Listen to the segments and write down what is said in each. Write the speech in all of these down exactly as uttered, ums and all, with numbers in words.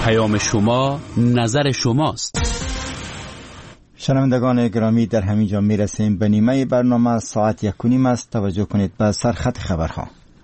پیام شما نظر شماست. شنوندگان گرامی، در همینجا میرسیم به نیمه برنامه. ساعت یک و نیم است. توجه کنید به سرخط خبرها.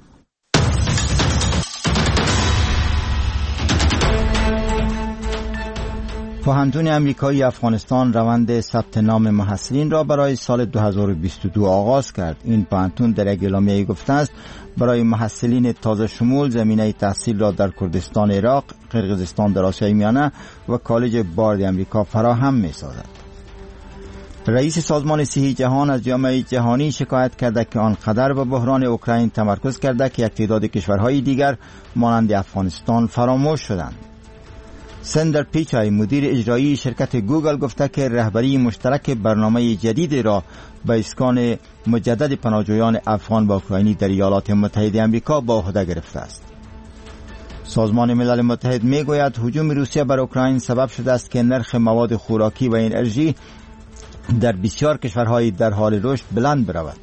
پوهنتون امریکایی افغانستان روند ثبت نام محصلین را برای سال دو هزار و بیست و دو آغاز کرد. این پوهنتون در یک اعلامیه گفته است برای محصلین تازه شمول زمینه تحصیل را در کردستان عراق، قرقیزستان در آسیای میانه و کالج بارد امریکا فراهم می‌سازد. رئیس سازمان صحی جهان از جامعه جهانی شکایت کرده که آنقدر به بحران اوکراین تمرکز کرده که یک تعداد کشورهای دیگر مانند افغانستان فراموش شدند. سندر پیچای مدیر اجرایی شرکت گوگل گفته که رهبری مشترک برنامه جدید را به اسکان مجدد پناهجویان افغان و اوکراینی در ایالات متحده آمریکا با عهده گرفته است. سازمان ملل متحد میگوید هجوم روسیه بر اوکراین سبب شده است که نرخ مواد خوراکی و انرژی در بسیار کشورهای در حال رشد بلند برود.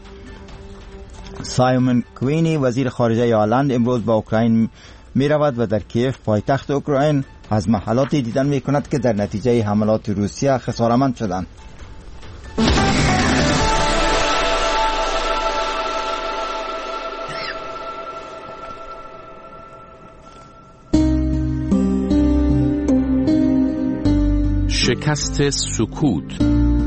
سایمون کوینی وزیر خارجه آلند امروز به اوکراین می رود و در کیف پایتخت اوکراین از محلاتی دیدن می کند که در نتیجه حملات روسیه خسارتمند شدند. شکست سکوت.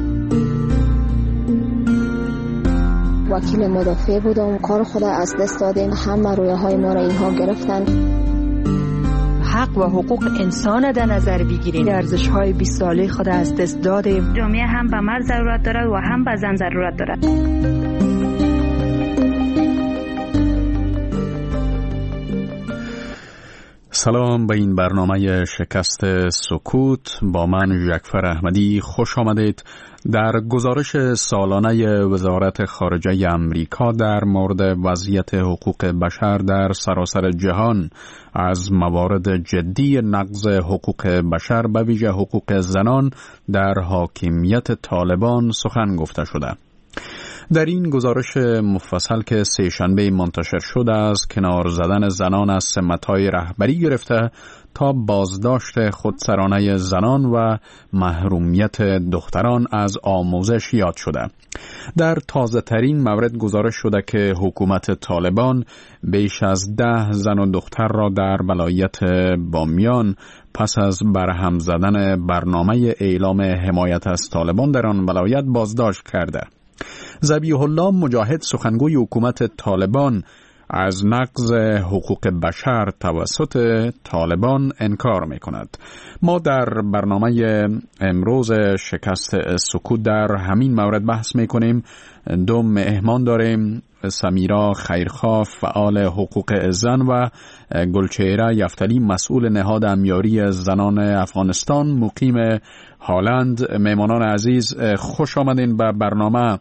وکیل مدافع بودم، کار خود از دست دادیم، همه رویه های ما را اینها گرفتن. حق و حقوق انسان در نظر بگیریم. ارزش های بیست ساله خود از دست دادیم. جامعه هم به مرد ضرورت دارد و هم به زن ضرورت دارد. سلام به این برنامه شکست سکوت. با من جعفر احمدی خوش آمدید. در گزارش سالانه وزارت خارجه امریکا در مورد وضعیت حقوق بشر در سراسر جهان از موارد جدی نقض حقوق بشر به ویژه حقوق زنان در حاکمیت طالبان سخن گفته شده. در این گزارش مفصل که سه شنبه منتشر شده از کنار زدن زنان از سمت‌های رهبری گرفته تا بازداشت خودسرانه زنان و محرومیت دختران از آموزش یاد شده. در تازه ترین مورد گزارش شده که حکومت طالبان بیش از ده زن و دختر را در ولایت بامیان پس از برهم زدن برنامه اعلام حمایت از طالبان در آن ولایت بازداشت کرده. ذبیح الله مجاهد سخنگوی حکومت طالبان از نقض حقوق بشر توسط طالبان انکار می کند. ما در برنامه امروز شکست سکوت در همین مورد بحث می کنیم. دو مهمان داریم: سمیرا خیرخواه فعال حقوق زن و گلچهره یفتلی مسئول نهاد امیاری زنان افغانستان مقیم هالند. مهمانان عزیز خوش آمدین به برنامه.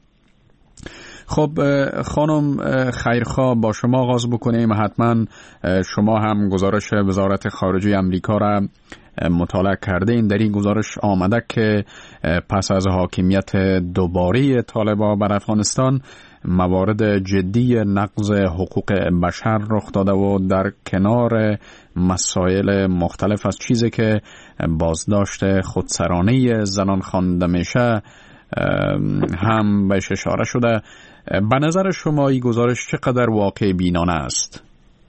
خب خانم خیرخواه، با شما آغاز بکنیم. حتما شما هم گزارش وزارت خارجه امریکا را مطالعه کرده این. در این گزارش آمده که پس از حاکمیت دوباره طالبان بر افغانستان موارد جدی نقض حقوق بشر رخ داده و در کنار مسائل مختلف از چیزی که بازداشت خودسرانه زنان خوانده میشه هم بهش اشاره شده. به نظر شما این گزارش چقدر واقع بینانه است؟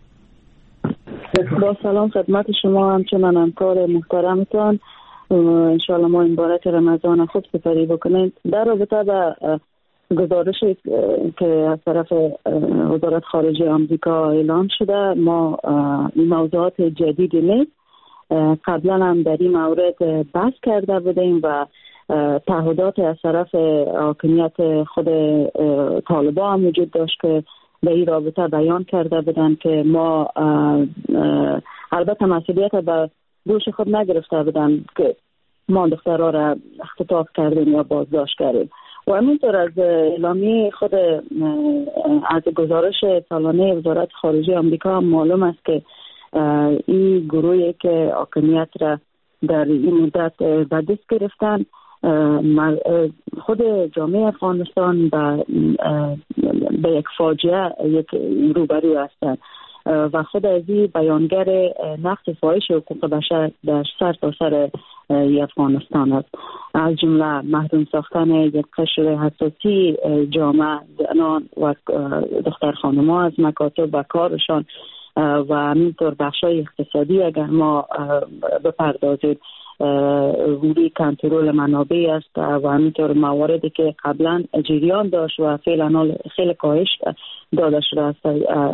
با سلام خدمت شما، همچنان همکار محترمتان. انشاءالله ما این بارت رمضان خوب سپری بکنید. در رابطه با گزارشی که از طرف وزارت خارجه آمریکا اعلام شده، ما این موضوعات جدیدی نیست. قبلا هم در این مورد بحث کرده بودیم و تعهدات از طرف حاکمیت خود طالبان هم وجود داشت که به این رابطه بیان کرده بودن که ما البته مسئولیت به دوش خود نگرفته بودن که ما دخترها را اختطاف کردیم یا بازداشت کردیم. و همینطور از اعلامیه خود از گزارش سالانه وزارت خارجه آمریکا هم معلوم است که این گروهی که حاکمیت را در این مدت به دست گرفتن خود جامعه افغانستان به به یک فاجعه یک روبرو هستند. و خود از این بیانگر نقض فاحش حقوق بشر در سر تا سر افغانستان است. از جمله محروم ساختن یک قشر حساسی جامعه، زنان و دختر خانم‌ها از مکاتب و کارشان و همینطور بخشای اقتصادی اگر ما بپردازید، روی کنترل منابع است و همینطور مواردی که قبلا جریان داشت و فعلا خیلی کاهش داده شده است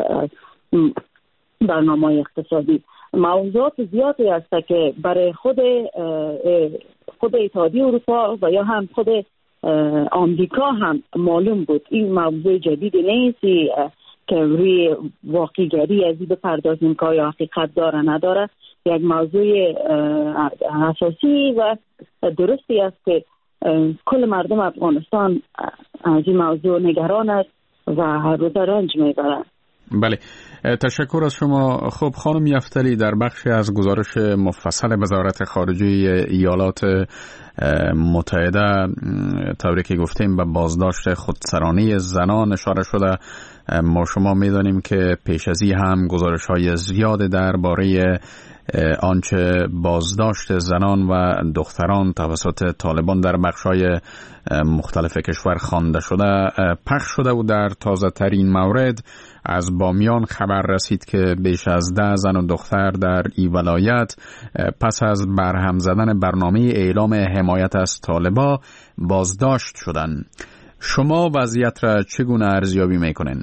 برنامه اقتصادی. موضوعات زیادی است که برای خود خود اتحادیه اروپا و یا هم خود آمریکا هم معلوم بود این موضوع جدیدی نیست که روی واقعیگری از این بپردازیم که آیا حقیقت داره نداره. یک موضوع اساسی و درستی است که کل مردم افغانستان از این موضوع نگران است و هر روز رنج میبرند. بله، تشکر از شما. خب خانم یفتلی، در بخشی از گزارش مفصل وزارت خارجه ایالات متحده طوری که گفتیم به بازداشت خودسرانه زنان اشاره شده. ما شما می‌دانیم که پیش از این هم گزارش‌های زیاد درباره آنچه بازداشت زنان و دختران توسط طالبان در بخش‌های مختلف کشور خوانده شده پخش شده و در تازه ترین مورد از بامیان خبر رسید که بیش از ده زن و دختر در این ولایت پس از برهم زدن برنامه اعلام حمایت از طالبان بازداشت شدند. شما وضعیت را چگونه ارزیابی میکنین؟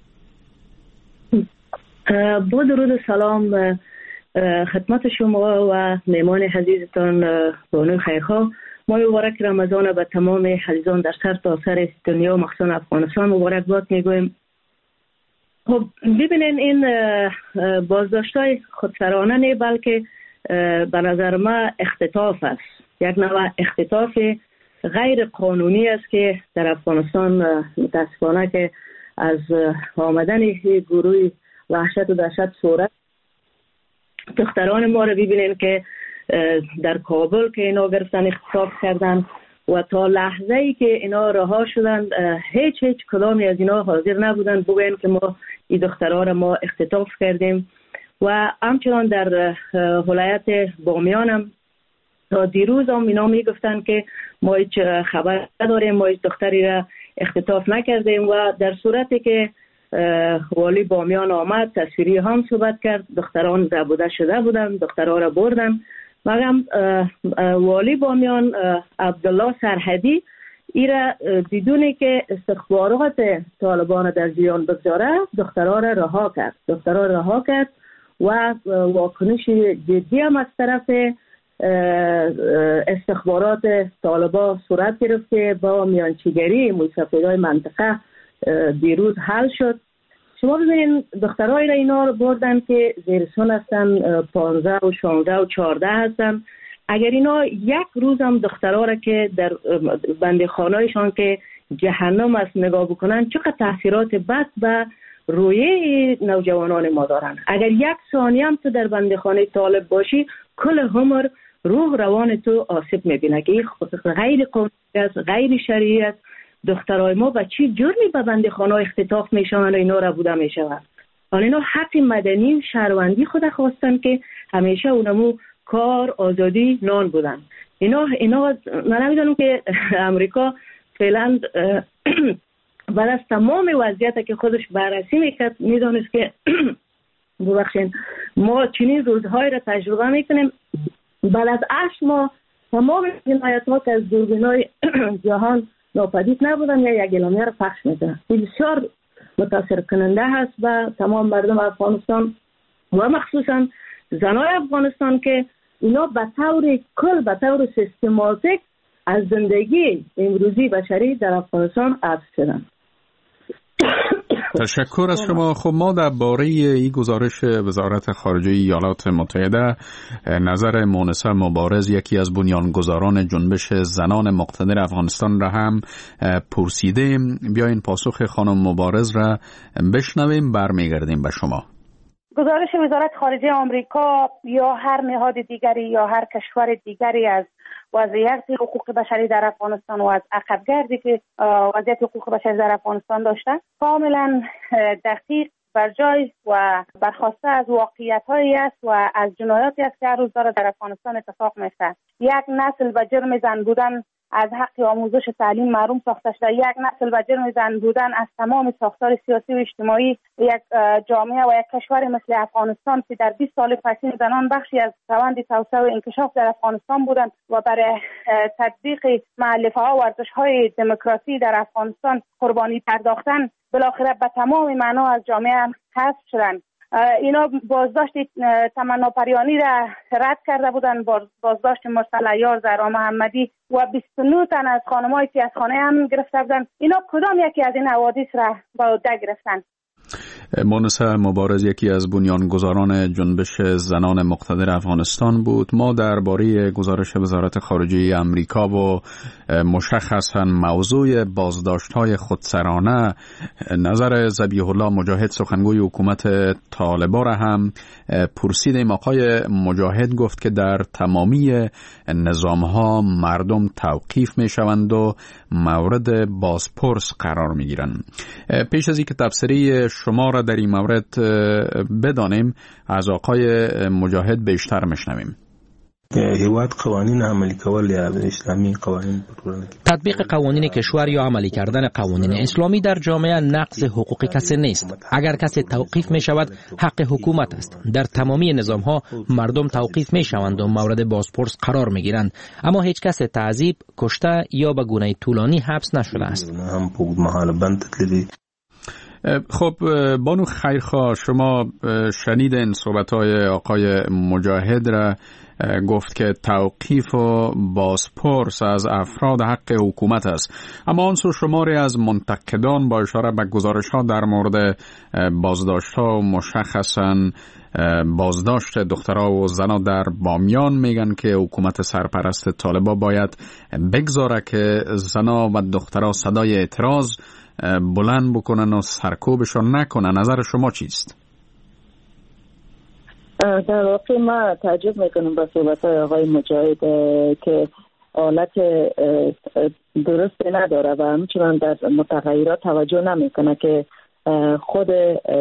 با درود و سلام خدمت شما و مهمان عزیزتان بانوی خیرخواه. ما مبارک رمضان به تمام عزیزان در سر تا سر دنیا مخصوصا افغانستان مبارکباد میگویم. خب ببینین این بازداشت‌های خودسرانه نه بلکه به نظر من اختطاف است، یک نوع اختطاف غیر قانونی است که در افغانستان متاسفانه که از آمدن گروه وحشت و دهشت صورت. دختران ما رو ببینین که در کابل که اینا گرفتن اختطاف کردن و تا لحظه ای که اینا رها شدن هیچ هیچ کدامی از اینا حاضر نبودن بگوین که ما این دخترها را ما اختطاف کردیم. و همچنان در ولایت بامیان هم تا دیروز هم اینا میگفتن که ما هیچ خبر نداریم، ما هیچ دختری را اختطاف نکردیم. و در صورتی که والی بامیان آمد تصویری هم صحبت کرد، دختران ربوده شده بودن، دخترها را بردن. مگم والی بامیان عبدالله سرحدی ایره بدونی که استخبارات طالبان در جریان بگذاره دخترها را رها کرد دخترها را رها کرد و واکنش جدی هم از طرف استخبارات طالبان صورت گرفت که با میانچیگری موسفیدهای منطقه دیروز حل شد. شما ببینید دخترهای را اینا رو بردن که زیر سن هستن، پانزده و شانزده و چهارده هستن. اگر اینا یک روز هم دخترها را که در بندیخانهایشان که جهنم است نگاه بکنن چقدر تاثیرات بد به روی نوجوانان ما دارن. اگر یک ثانیه هم تو در بندیخانه طالب باشی کل عمر روح روان تو آسیب میبینه که این غیر قانونی است، غیر شرعی است. دخترای ما به چی جرمی به بندیخانه اختطاف میشوند و اینا را بوده میشوند. حالا اینا حق مدنی و شهروندی خود خواستن که همیشه اونمو کار، آزادی، نان بودن. اینا اینا من نمیدونم که امریکا فعلا بعد از تمام وضعیت که خودش بررسی میکرد میدونست که ببخشید ما چنین روزهای را تجربه میکنیم. بعد از هشت ماه تمام جنایت‌ها که از دوربین‌های جهان ناپدید نبودن یا یک اعلامیه را پخش میکنن. این بسیار متاثر کننده هست و تمام مردم افغانستان و مخصوصا زنای افغانستان که اینا به طور کل به طور سیستماتیک از زندگی امروزی بشری در افغانستان حذف شدن. تشکر از شما. خب ما درباره این گزارش وزارت خارجه ایالات متحده نظر مونس مبارز یکی از بنیانگذاران جنبش زنان مقتدر افغانستان را هم پرسیدیم. بیاین پاسخ خانم مبارز را بشنویم، برمیگردیم به شما. گزارش وزارت خارجه آمریکا یا هر نهاد دیگری یا هر کشور دیگری از وضعیت حقوق بشری در افغانستان و از عقبگردی که وضعیت حقوق بشری در افغانستان داشته کاملا دقیق بر جای و برخواسته از واقعیت‌هایی است و از جنایاتی است که هر روز داره در افغانستان اتفاق میفته. یک نسل به جرم زن بودن از حق آموزش تعلیم محروم ساخته شده، یک نسل به جرم زن بودن از تمام ساختار سیاسی و اجتماعی یک جامعه و یک کشور مثل افغانستان که در بیست سال پیشین زنان بخشی از روند توسعه و انکشاف در افغانستان بودند و برای تطبیق مؤلفه‌ها و ارزش‌های دموکراسی در افغانستان قربانی پرداختن، بالاخره به تمام معنا از جامعه حذف شدند. اینا بازداشت تمنا پریانی را رد کرده بودند، بازداشت مرسل عیار، زهرا محمدی و بیست و نه تن از خانم‌های سیاستخانه هم گرفته بودند. اینا کدام یکی از این حوادث را به عهده گرفتند؟ مونس مبارز یکی از بنیانگذاران جنبش زنان مقتدر افغانستان بود. ما درباره گزارش وزارت خارجه امریکا و مشخصاً موضوع بازداشت‌های خودسرانه نظر ذبیح الله مجاهد سخنگوی حکومت طالبان را هم پرسیدیم. آقای مجاهد گفت که در تمامی نظام‌ها مردم توقیف می‌شوند و مورد بازپرس قرار می‌گیرند. پیش از اینکه تفسیری شما را در این مورد بدانیم، از آقای مجاهد بیشتر مشنویم. هیواد قوانین عملی کول یا اسلامی قوانین تطبیق قوانین کشور یا عملی کردن قوانین اسلامی در جامعه نقض حقوق کسی نیست. اگر کسی توقیف می شود حق حکومت است. در تمامی نظام ها مردم توقیف می شوند و مورد بازپرس قرار می گیرند، اما هیچ کس تعذیب، کشته یا به گونه طولانی حبس نشده است. هم بود محال بند تدلیلی. خب بانو خیرخواه، شما شنیدین صحبت‌های آقای مجاهد را، گفت که توقیف و بازپرس از افراد حق حکومت است، اما آن سو شماری از منتقدان با اشاره به گزارش‌ها در مورد بازداشت‌ها و مشخصاً بازداشت دخترها و زنها در بامیان میگن که حکومت سرپرست طالبان باید بگذاره که زنها و دخترها صدای اعتراض بلند بکنن و سرکوبشون نکنن. نظر شما چیست؟ در واقع ما تعجب میکنم با صحبت‌های آقای مجاهد که حالت درست نداره و همچنان در متغیرات توجه نمیکنه که خود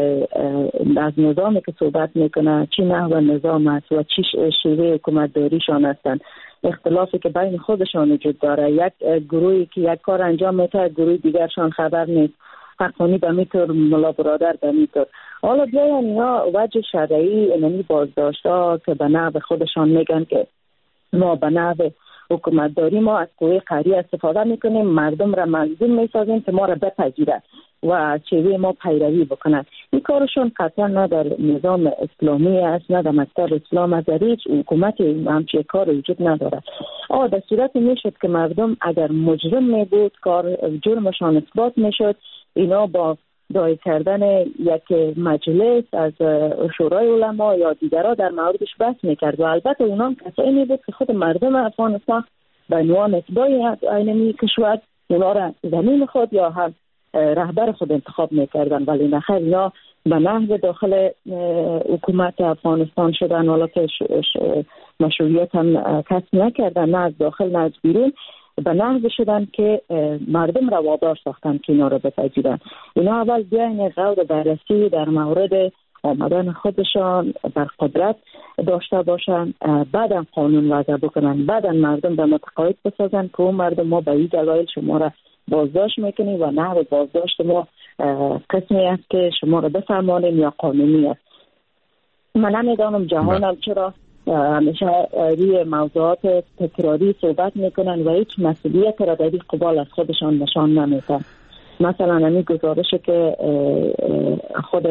از نظامی که صحبت میکنه چی نحو نظام است و چی شیوه حکومتداریشان هستند. اختلافی که بین خودشان وجود داره، یک گروهی که یک کار انجام میده گروه دیگرشان خبر نیست، حقانی به میتور ملا برادر به میتور. حالا بیاین اینا وجه شرعی اینمی بازداشت ها که به نحو خودشان میگن که ما به نحو حکومتداری ما از قوه قهری استفاده میکنیم، مردم را ملزم میسازیم که ما را بپذیرند و چیوه ما پیروی بکنند. این کارشون قطعا نه در نظام اسلامی است، نه در مکتب اسلام است، در هیچ حکومتی همچین کار وجود نداره. آه در صورت میشد که مردم اگر مجرم میبود کار جرمشان اثبات میشد، اینا با دای کردن یک مجلس از شورای علما یا دیگرها در موردش بحث میکرد و البته اونام کسایی میبود که خود مردم افغانستان به عنوان اتباعی اینمی کشور اونا را زمین خود یا هم رهبر خود انتخاب میکردن، ولی نخیر اینا به نحو داخل حکومت افغانستان شدن، حالا که مشروعیت هم کسب نکردن، نه از داخل نه از بیرون، به نحو شدن که مردم را وادار ساختن که اینا را بپذیرن. اینا اول بیاین غور بررسی در مورد آمدن خودشان بر قدرت داشته باشن، بعدم قانون وضع بکنن، بعدم مردم به متقاعد بسازن که اون مردم ما به این دلایل شما را بازداشت میکنیم و نحو بازداشت ما قسمی است که شما را بفرمانیم یا قانونی است. من نمیدانم جهانم چرا همیشه روی موضوعات تکراری صحبت میکنن و هیچ مسئولیت را در این قبال از خودشان نشان نمیدن. مثلا همین گزارشی که خود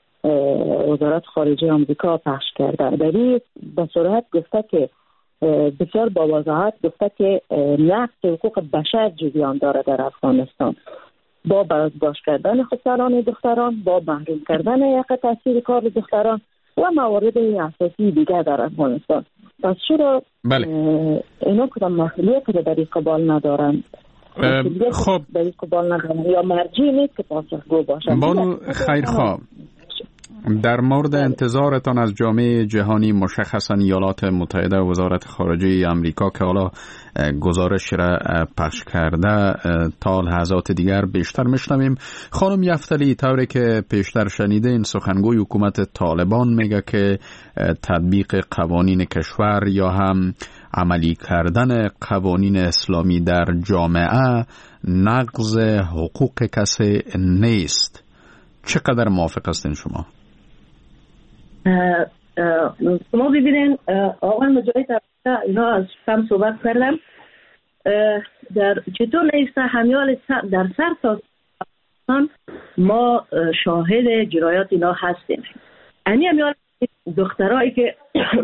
وزارت خارجه آمریکا پخش کرده در این به صورت گفته که بسیار با وضاحت گفته که نقض حقوق بشر جریان داره در افغانستان، با بازداشت کردن خودسران دختران، با محروم کردن حق تحصیل کار دختران و موارد اساسی دیگر در افغانستان. پس چرا بله. اینا کدام مسئولیت رو در این قبال ندارن؟ خب در این قبال ندارن یا مرجعی نیست که پاسخگو باشن. بانو خیرخواه، در مورد انتظارتان از جامعه جهانی، مشخصا ایالات متحده و وزارت خارجه امریکا که حالا گزارش را پخش کرده، تا لحظات دیگر بیشتر میشنویم. خانم یفتلی، طوری که پیشتر شنیدین، سخنگوی حکومت طالبان میگه که تطبیق قوانین کشور یا هم عملی کردن قوانین اسلامی در جامعه نقض حقوق کسی نیست. چقدر موافق هستین شما؟ شما ببینین آقای مجاهد اینا از کم صحبت کردم، در چطور نیست همیال در سر تا ما شاهد جنایات اینا هستیم. یعنی همیال دخترایی که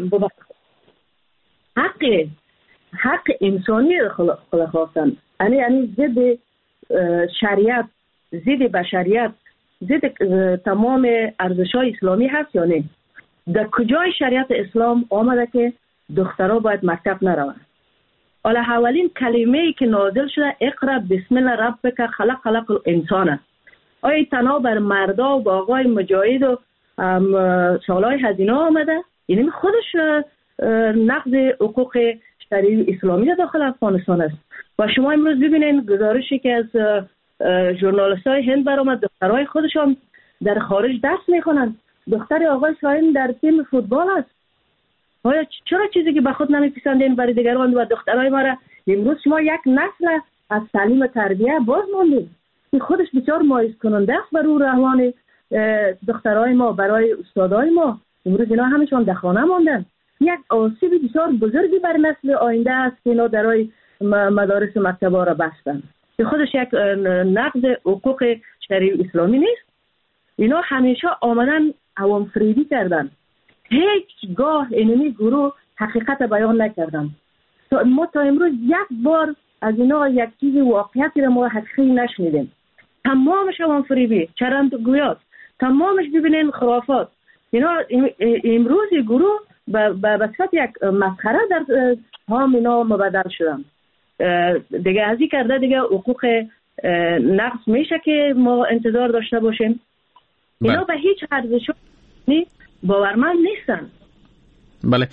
حق حق انسانی خلا خواستن، یعنی یعنی ضد شریعت، ضد بشریت، ضد تمام ارزش‌های اسلامی هست یا نه؟ در کجای شریعت اسلام آمده که دخترها باید مکتب نروند؟ حالا اولین کلمه‌ای که نازل شده اقرا بسم الله ربک خلق خلق الانسان، آیا تنها بر مردا و با آقای مجاهد و سالهای هزینه آمده؟ یعنی خودش نقض حقوق شرعی اسلامی داخل افغانستان است. و شما امروز ببینید گزارشی که از ژورنالیست‌های هند برآمد، دخترهای خودشان در خارج درس میخونند. دختر آقای اسرائیل در تیم فوتبال است. آیا چرا چیزی که به خود نمیپسندین برای دیگران و دخترای ما را امروز شما یک نسل از تعلیم و تربیه باز ماندید که خودش بسیار مایوس کننده است بر روان دخترای ما، برای استادای ما. امروز اینا همشون در خانه ماندن. یک آسیب بسیار بزرگی بر نسل آینده است که اینا درای مدارس و مکتب‌ها را بستن که خودش یک نقض حقوق شرعی اسلامی نیست. اینا همیشه آمدن عوام فریبی کردن، هیچ گاه اینمی گروه حقیقت بیان نکردن. ما تا امروز یک بار از اینا یک چیز واقعیتی را ما حقیقی نشنیدیم. تمامش عوام فریبی، چرند گویات، تمامش ببینین خرافات. اینا امروز گروه به صورت یک مسخره در هم اینا مبدل شدن. دیگه ازی کرده دیگه حقوق نقص میشه که ما انتظار داشته باشیم. اینا به هیچ ارزش باورمند نیستن. بله.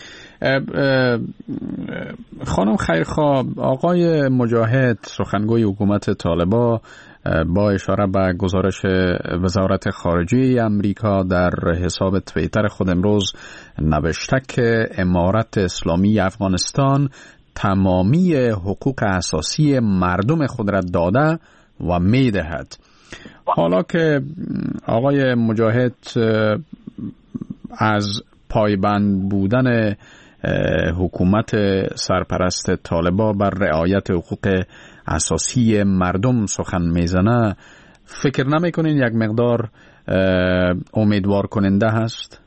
خانم خیرخواه، آقای مجاهد سخنگوی حکومت طالبان با اشاره به گزارش وزارت خارجه امریکا در حساب توییتر خود امروز نوشته که امارت اسلامی افغانستان تمامی حقوق اساسی مردم خود را داده و میدهد. حالا که آقای مجاهد از پایبند بودن حکومت سرپرست طالبان بر رعایت حقوق اساسی مردم سخن میزنه، فکر نمیکنین یک مقدار امیدوار کننده هست؟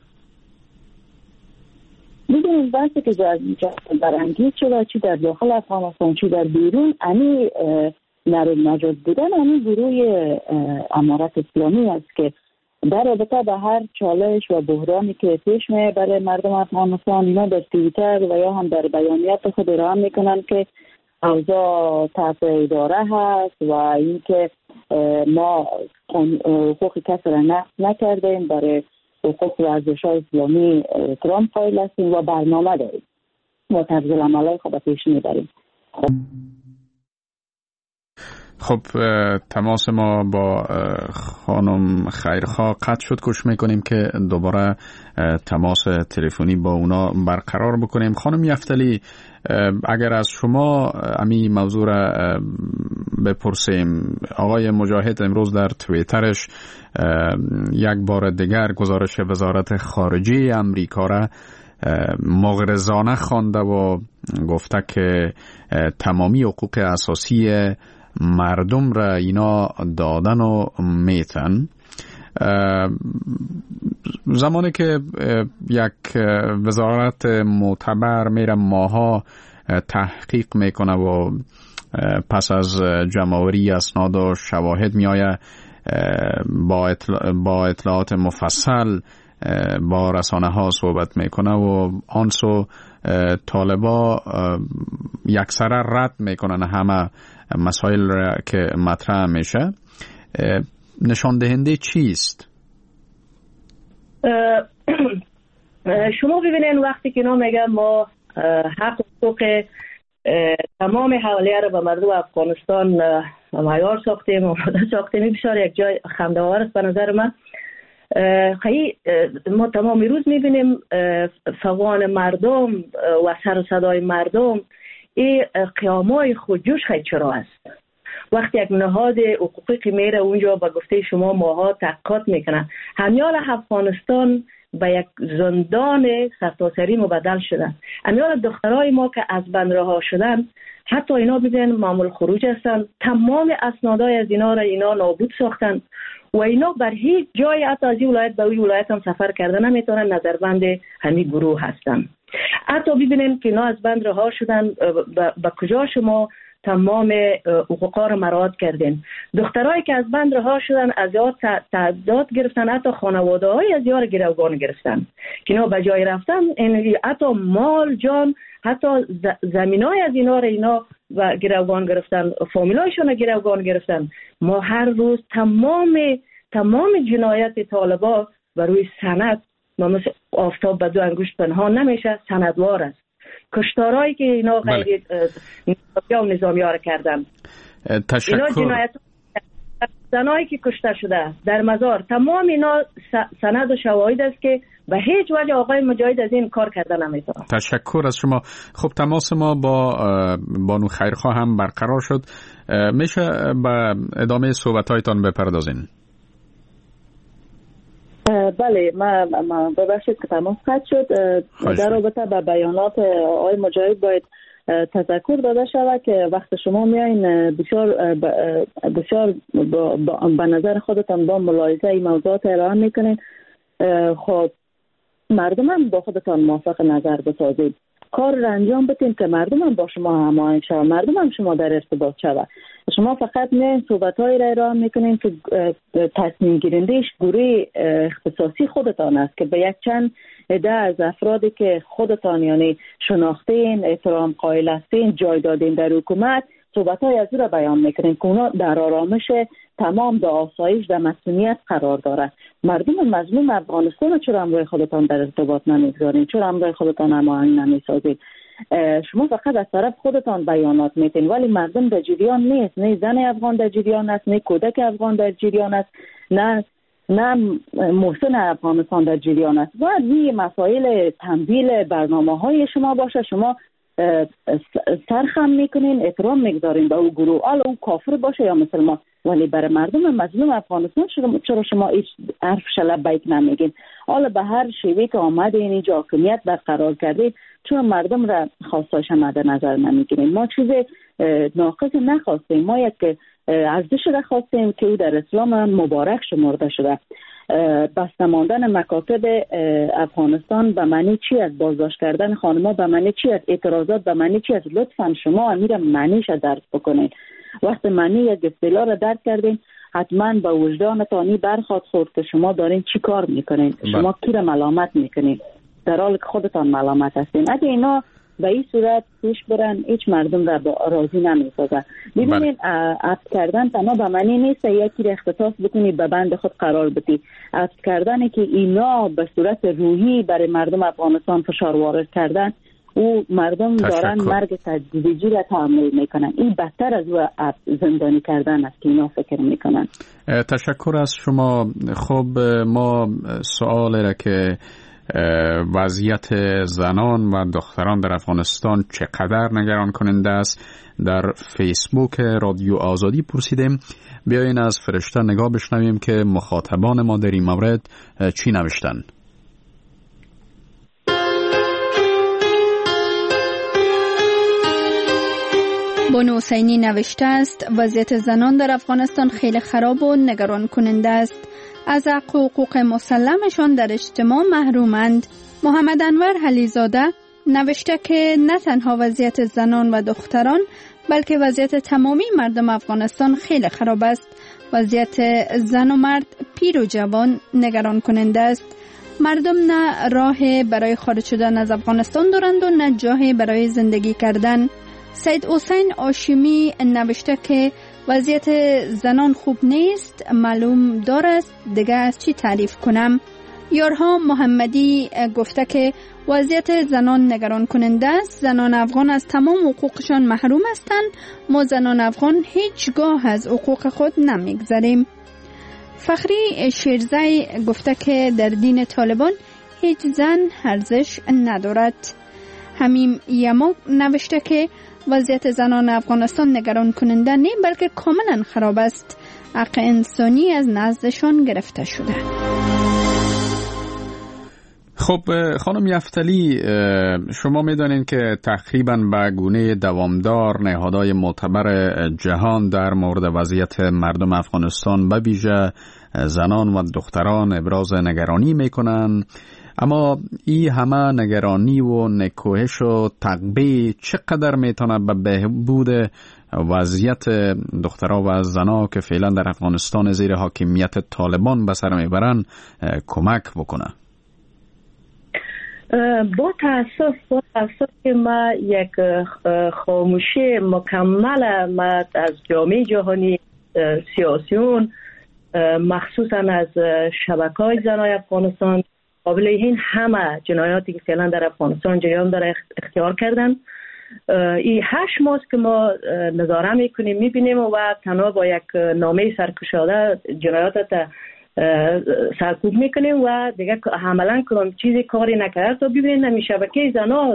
میدونیم بحثی که برانگیز شده چی در داخل افغانستان چی در بیرون، امی نرم نجات بودن امی گروه امارت اسلامی است که در رابطه به هر چالش و بحرانی که پیش میاد برای مردم افغانستان، اینا در توییتر و یا هم در بیانیات خود اعلام میکنن که اوضاع تحت اداره هست و اینکه ما حقوق کسی را نقض نکردیم، برای حقوق و ارزش‌های اسلامی احترام قائل هستیم و برنامه داریم و طرز العمل‌های خود پیش میبریم. خب تماس ما با خانم خیرخواه قطع شد. کوشش میکنیم که دوباره تماس تلفنی با اونا برقرار بکنیم. خانم یفتلی، اگر از شما امی موضوع را بپرسیم، آقای مجاهد امروز در توییترش یک بار دیگر گزارش وزارت خارجه امریکا را مغرضانه خوانده و گفته که تمامی حقوق اساسی مردم را اینا دادن و میتن. زمانی که یک وزارت معتبر میره ماها تحقیق میکنه و پس از جمع‌آوری اسناد و شواهد میآید با, اطلاع با اطلاعات مفصل با رسانه ها صحبت میکنه و آنسو طالبا یکسره رد میکنن همه مسائل را که مطرح میشه. نشان دهنده چیست؟ شما ببینید وقتی که اینا میگن ما حق و حقوق تمام حوالیه رو به مردم افغانستان معیار ساختیم و ساختیم، بسیار یک جای خنده‌آور است به نظر من. خیلی ما تمام روز میبینیم فغان مردم و سر و صدای مردم، این قیامای خودجوش خیلی چرا است. وقتی یک نهاد حقوقی که میره اونجا به گفته شما ماها تحقیقات میکنن، همیال افغانستان به یک زندان سرتاسری مبدل شدن. همیال دخترای ما که از بند رها شدن، حتی اینا ببینن معمول خروج هستن، تمام اسنادای از اینا را اینا نابود ساختن و اینا بر هیچ جای حتی از این ولایت به اون ولایت هم سفر کرده نمیتونن، نظربند همین گروه هستن. حتی ببینیم که اینا از بند رها شدن، به کجا شما تمام حقوقا رو مراعات کردین. دخترایی که از بند رها شدن از یاد تعداد گرفتن، حتی خانواده های از یاد گروگان گرفتن که اینا به جای رفتن، این حتی مال جان، حتی زمین های از اینا رو اینا و گروگان گرفتن، فامیلایشون رو گروگان گرفتن. ما هر روز تمام تمام جنایت طالبا بر روی سند، ما مثل آفتاب به دو انگشت پنهان نمیشه، سندوار است. کشتارهایی که اینا غیر نظامی و نظامی ها را کردن، تشکر. اینا جنایت زنایی که کشته شده در مزار، تمام اینا سند و شواهد است که به هیچ وجه آقای مجاهد از این کار کردن نمیتونه. تشکر از شما. خب تماس ما با بانو خیرخواه هم برقرار شد، میشه به ادامه صحبت‌هایتان بپردازین؟ بله، ما ما ببخشید که تماس قطع شد. در رابطه با بیانات آقای مجاهد باید تذکر داده شود که وقت شما میایین بسیار بسیار به نظر خودتان با ملاحظه این موضوعات ارائه میکنین. خب مردم هم با خودتان موافق نظر بسازید، کار را انجام بدین که مردم هم با شما هماهنگ شود، مردم هم شما در ارتباط شود. شما فقط نه صحبت‌هایی را ارائه میکنین که تصمیم گیرنده‌اش گروه اختصاصی خودتان است که به یک چند عده از افرادی که خودتان یعنی شناختین، احترام قائل هستین، جای دادین در حکومت، صحبت‌های از او را بیان میکنین که اونا در آرامش تمام در آسایش در مسئولیت قرار داره. مردم مظلوم افغانستان چرا همراه خودتان در ارتباط نمیگذارین؟ چرا همراه خودتان هماهنگ نمیسازین؟ شما فقط از طرف خودتان بیانات میتین ولی مردم در جریان نیست. نه زن افغان در جریان است، نه کودک افغان در جریان است، نه نه محسن افغانستان در جریان است. باید این مسائل تنبیل برنامه های شما باشه. شما سرخم میکنین، احترام میگذارین به او گروه، حالا او کافر باشه یا مسلمان، ولی برای مردم مظلوم افغانستان چرا شما هیچ حرف شلبیک نمیگین؟ حالا به هر شیوه که آمده این اینجا حاکمیت برقرار کردید، چون مردم را خواستاش مد نظر نمیگیرین؟ ما چیز ناقص نخواستیم، ما یک ارزش را خواستیم که او در اسلام مبارک شمرده شده. بسته ماندن مکاتب افغانستان به معنی چی است؟ بازداشت کردن خانم‌ها به معنی چی است؟ اعتراضات به معنی چی است؟ لطفاً شما امیر معنیش درک بکنید. وقتی معنی یک اصطلاح را درک کردین، حتما به وجدانتانی برخواد خورد که شما دارین چی کار میکنین، شما کی را ملامت میکنین در حالی که خودتان ملامت هستین. اگه اینا به این صورت پیش برن، هیچ مردم را راضی نمیسازه. ببینید عفو کردن تنها به معنی نیست یکی را اختصاص بکنید به بند خود قرار بدید. عفو کردن که اینا به صورت روحی برای مردم افغانستان فشار وارد کردن، او مردم تشکر. دارن مرگ تدریجی را تحمل میکنن. این بدتر از او زندانی کردن است که اینا فکر میکنن. تشکر از شما. خب ما سوال را که وضعیت زنان و دختران در افغانستان چقدر نگران کننده است در فیسبوک رادیو آزادی پرسیدیم. بیاین از فرشته نگاه بشنویم که مخاطبان ما در این مورد چی نوشتن. بانو حسینی نوشته است وضعیت زنان در افغانستان خیلی خراب و نگران کننده است. از حق و حقوق مسلمشان در اجتماع محرومند. محمد انور علیزاده نوشته که نه تنها وضعیت زنان و دختران بلکه وضعیت تمامی مردم افغانستان خیلی خراب است. وضعیت زن و مرد، پیر و جوان نگران کننده است. مردم نه راه برای خارج شدن از افغانستان دارند و نه جای برای زندگی کردن. سید حسین آشمی نوشته که وضعیت زنان خوب نیست، معلوم دارست، دیگه از چی تعریف کنم. یارها محمدی گفته که وضعیت زنان نگران کننده است. زنان افغان از تمام حقوقشان محروم هستند. ما زنان افغان هیچگاه از حقوق خود نمیگذریم. فخری شیرزی گفته که در دین طالبان هیچ زن ارزش ندارد. حمیم یمو نوشته که وضعیت زنان افغانستان نگران کننده نه بلکه کاملا خراب است. حق انسانی از نزدشان گرفته شده. خب خانم یفتلی، شما میدانید که تقریبا به گونه دوامدار نهادهای معتبر جهان در مورد وضعیت مردم افغانستان به ویژه زنان و دختران ابراز نگرانی میکنن، اما این همه نگرانی و نکوهش و تقبیه چقدر میتونه به بهبود وضعیت دخترها و زنها که فعلا در افغانستان زیر حاکمیت طالبان به سر میبرن کمک بکنه؟ با تاسف با تاسف که ما یک خاموشی مکمل ما از جامعه جهانی سیاسیون مخصوصا از شبکه‌های زنای افغانستان قابل این همه جنایاتی که فعلا در افغانستان جریان داره اختیار کردن. این هشت ماه که ما نظاره میکنیم میبینیم و تنها با یک نامه سرکشاده جنایات سرکوب میکنیم و دیگه عملا کدام چیزی کاری نکرد تا ببینید نمی شبکه زنا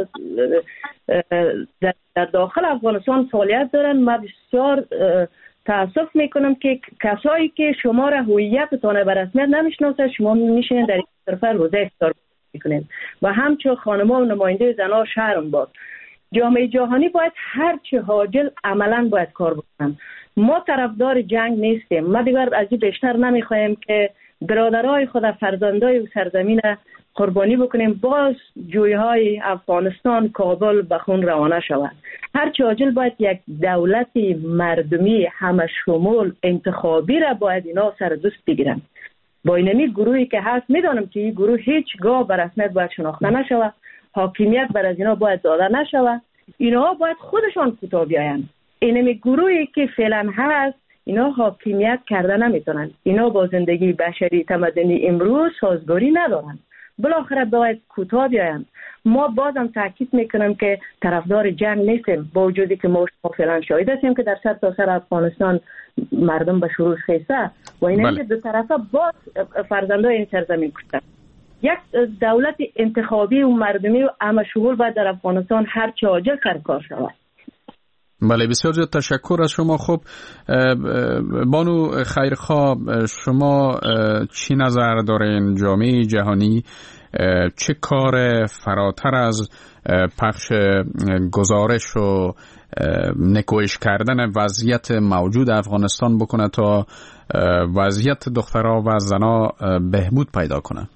در داخل افغانستان فعالیت دارن. ما بسیار تاسف میکنم که کسایی که شما را هویتتان به رسمیت نمیشناسه شما میشین در این طرف روزه افطار میکنین و همچون خانم‌ها و نماینده زنا شرم باد. جامعه جهانی باید هر چه عاجل عملا باید کار بکنن. ما طرفدار جنگ نیستیم. ما دیگر از این بیشتر نمیخوایم که برادرای خود فرزندای و سرزمین قربانی بکنیم باز جویهای افغانستان کابل به خون روانه شود. هر چه عاجل باید یک دولتی مردمی همه شمول انتخابی را باید اینا سر دوست بگیرن. با اینمی گروهی که هست میدانم که این گروه هیچگاه به رسمیت باید شناخته نشود، حاکمیت بر از اینا باید داده نشود، اینا باید خودشان کوتاه بیاین. اینمی گروهی که فعلا هست اینا حاکمیت کرده نمیتونن، اینا با زندگی بشری تمدنی امروز سازگاری ندارن، بالاخره باید کوتاه بیاین. ما بازم تاکید میکنم که طرفدار جنگ نیستیم، با وجودی که ما فعلا شاهد هستیم که در سر تا سر افغانستان مردم به شروع خیسته و اینا که دو طرفه باز فرزندای این سرزمین کشتن. یک دولت انتخابی و مردمی و همه شمول باید در افغانستان هر چه عاجل سرکار شود. بله، بسیار زیاد تشکر از شما. خب بانو خیرخواه، شما چی نظر دارین؟ جامعه جهانی چه کار فراتر از پخش گزارش و نکوهش کردن وضعیت موجود افغانستان بکنه تا وضعیت دخترها و زنها بهبود پیدا کنه؟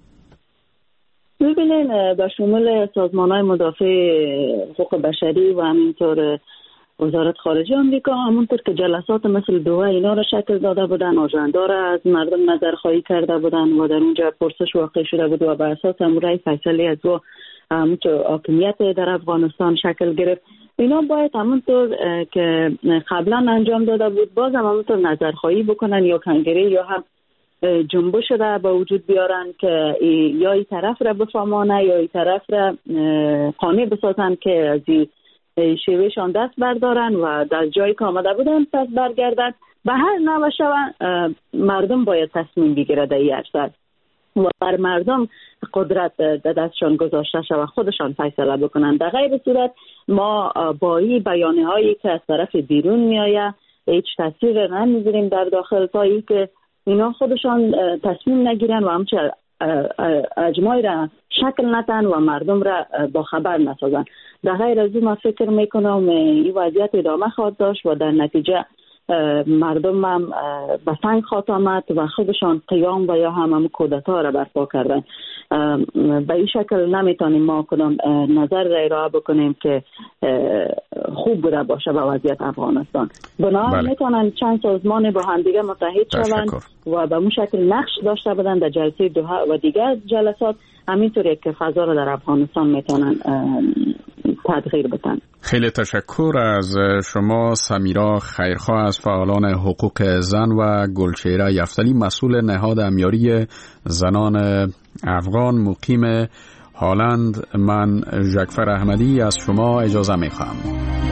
ببینین با شمول سازمان‌های مدافع حقوق بشری و همینطور وزارت خارجه آمریکا همونطور که جلسات مثل دوحه اینا را شکل داده بودن، آژاندا را از مردم نظرخواهی کرده بودن و در اونجا پرسش واقع شده بود و بر اساس امورای فیصله از دو همونطور حاکمیت در افغانستان شکل گرفت. اینا باید همونطور که قبلا انجام داده بود باز هم همونطور نظرخواهی بکنن یا کنگره یا هم جنبش را به وجود بیارن که یا این طرف را بفهمانه یا این طرف را قانع بسازن که از این شیوهشان دست بردارن و در جایی که آمده بودن پس برگردن. به هر نوع شوند مردم باید تصمیم بگیره در این عرصه و بر مردم قدرت در دستشان گذاشته شود خودشان فیصله بکنن. در غیر صورت ما با این بیانیه هایی که از طرف بیرون میآید هیچ تاثیر نمیذاریم در داخل تا ای که اینا خودشان تصمیم نگیرن و همچه اجماعی را شکل ندن و مردم را با خبر نسازن. در غیر از این ما فکر میکنم این وضعیت ادامه خواهد داشت و در نتیجه مردم هم به سنگ خواهد آمد و خودشان قیام و یا هم هم کودتا را برپا کردن. به این شکل نمیتونیم ما کدام نظر را ارائه بکنیم که خوب بوده باشه به وضعیت افغانستان. بنابراین میتونن چند سازمان با هم دیگه متحد شوند و به اون شکل نقش داشته بودن در جلسه دوحه و دیگر جلسات، همینطوری که فضا را در افغانستان میتونن تغییر بدن. خیلی تشکر از شما سمیرا خیرخواه از فعالان حقوق زن و گلچهره یفتلی مسئول نهاد امیاری زنان افغان مقیم هالند، من ژکفر احمدی از شما اجازه میخوام.